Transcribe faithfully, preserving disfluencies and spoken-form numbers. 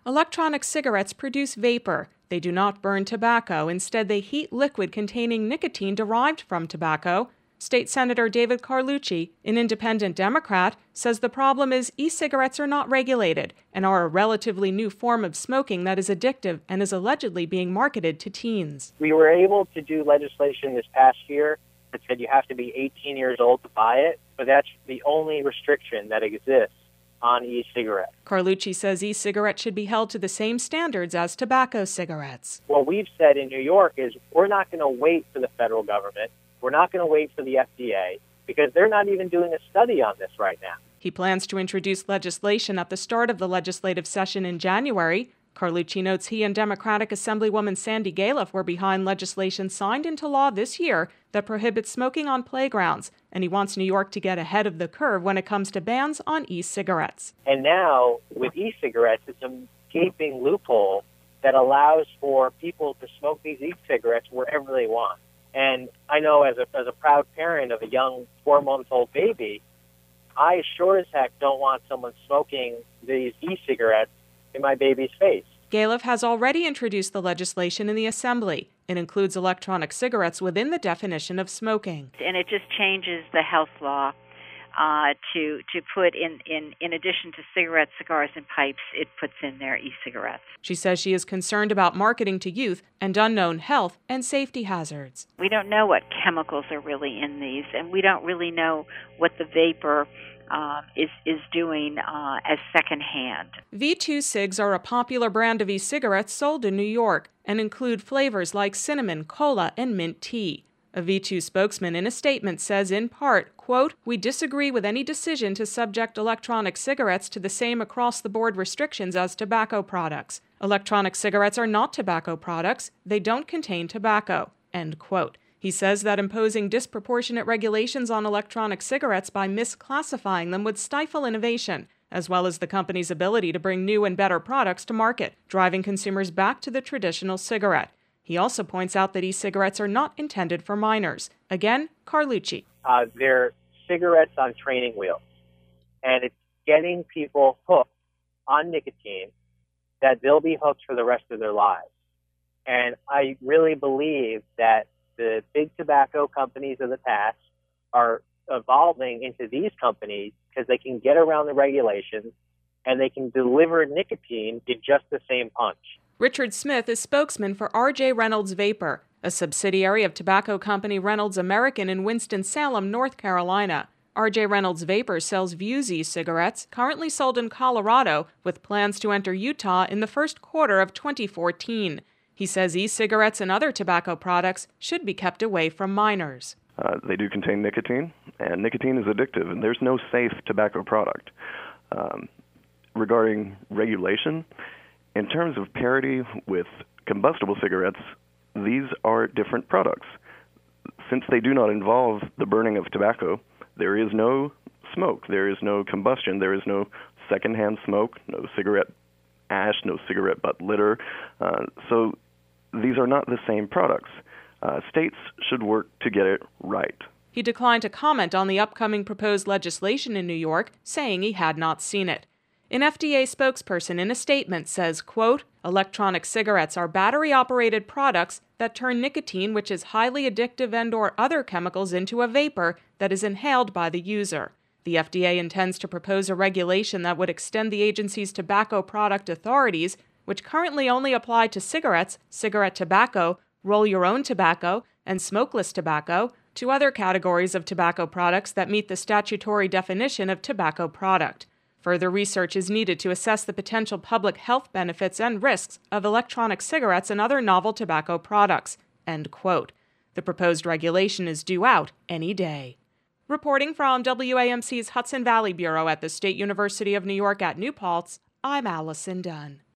Electronic cigarettes produce vapor. They do not burn tobacco. Instead, they heat liquid containing nicotine derived from tobacco. State Senator David Carlucci, an independent Democrat, says the problem is e-cigarettes are not regulated and are a relatively new form of smoking that is addictive and is allegedly being marketed to teens. We were able to do legislation this past year that said you have to be eighteen years old to buy it, but that's the only restriction that exists on e-cigarettes. Carlucci says e-cigarettes should be held to the same standards as tobacco cigarettes. What we've said in New York is we're not going to wait for the federal government. We're not going to wait for the F D A because they're not even doing a study on this right now. He plans to introduce legislation at the start of the legislative session in January. Carlucci notes he and Democratic Assemblywoman Sandy Galiff were behind legislation signed into law this year that prohibits smoking on playgrounds, and he wants New York to get ahead of the curve when it comes to bans on e-cigarettes. And now, with e-cigarettes, it's a gaping loophole that allows for people to smoke these e-cigarettes wherever they want. And I know as a, as a proud parent of a young four-month-old baby, I sure as heck don't want someone smoking these e-cigarettes in my baby's face. Galiff has already introduced the legislation in the Assembly. It includes electronic cigarettes within the definition of smoking. And it just changes the health law uh, to to put in, in, in addition to cigarettes, cigars, and pipes, it puts in there e-cigarettes. She says she is concerned about marketing to youth and unknown health and safety hazards. We don't know what chemicals are really in these, and we don't really know what the vapor Uh, is is doing uh, as secondhand. V two cigs are a popular brand of e-cigarettes sold in New York and include flavors like cinnamon, cola, and mint tea. A V two spokesman in a statement says in part, quote, "We disagree with any decision to subject electronic cigarettes to the same across-the-board restrictions as tobacco products. Electronic cigarettes are not tobacco products. They don't contain tobacco," end quote. He says that imposing disproportionate regulations on electronic cigarettes by misclassifying them would stifle innovation, as well as the company's ability to bring new and better products to market, driving consumers back to the traditional cigarette. He also points out that e-cigarettes are not intended for minors. Again, Carlucci. Uh, they're cigarettes on training wheels, and it's getting people hooked on nicotine that they'll be hooked for the rest of their lives. And I really believe that the big tobacco companies of the past are evolving into these companies because they can get around the regulations and they can deliver nicotine in just the same punch. Richard Smith is spokesman for R J Reynolds Vapor, a subsidiary of tobacco company Reynolds American in Winston-Salem, North Carolina. R J Reynolds Vapor sells Vuse e-cigarettes, currently sold in Colorado, with plans to enter Utah in the first quarter of twenty fourteen. He says e-cigarettes and other tobacco products should be kept away from minors. Uh, they do contain nicotine, and nicotine is addictive, and there's no safe tobacco product. Um, regarding regulation, in terms of parity with combustible cigarettes, these are different products. Since they do not involve the burning of tobacco, there is no smoke, there is no combustion, there is no secondhand smoke, no cigarette ash, no cigarette butt litter. Uh, so these are not the same products. Uh, states should work to get it right. He declined to comment on the upcoming proposed legislation in New York, saying he had not seen it. An F D A spokesperson in a statement says, quote, "Electronic cigarettes are battery-operated products that turn nicotine, which is highly addictive, and or other chemicals into a vapor that is inhaled by the user. The F D A intends to propose a regulation that would extend the agency's tobacco product authorities, which currently only apply to cigarettes, cigarette tobacco, roll-your-own tobacco, and smokeless tobacco, to other categories of tobacco products that meet the statutory definition of tobacco product. Further research is needed to assess the potential public health benefits and risks of electronic cigarettes and other novel tobacco products," end quote. The proposed regulation is due out any day. Reporting from W A M C's Hudson Valley Bureau at the State University of New York at New Paltz, I'm Allison Dunn.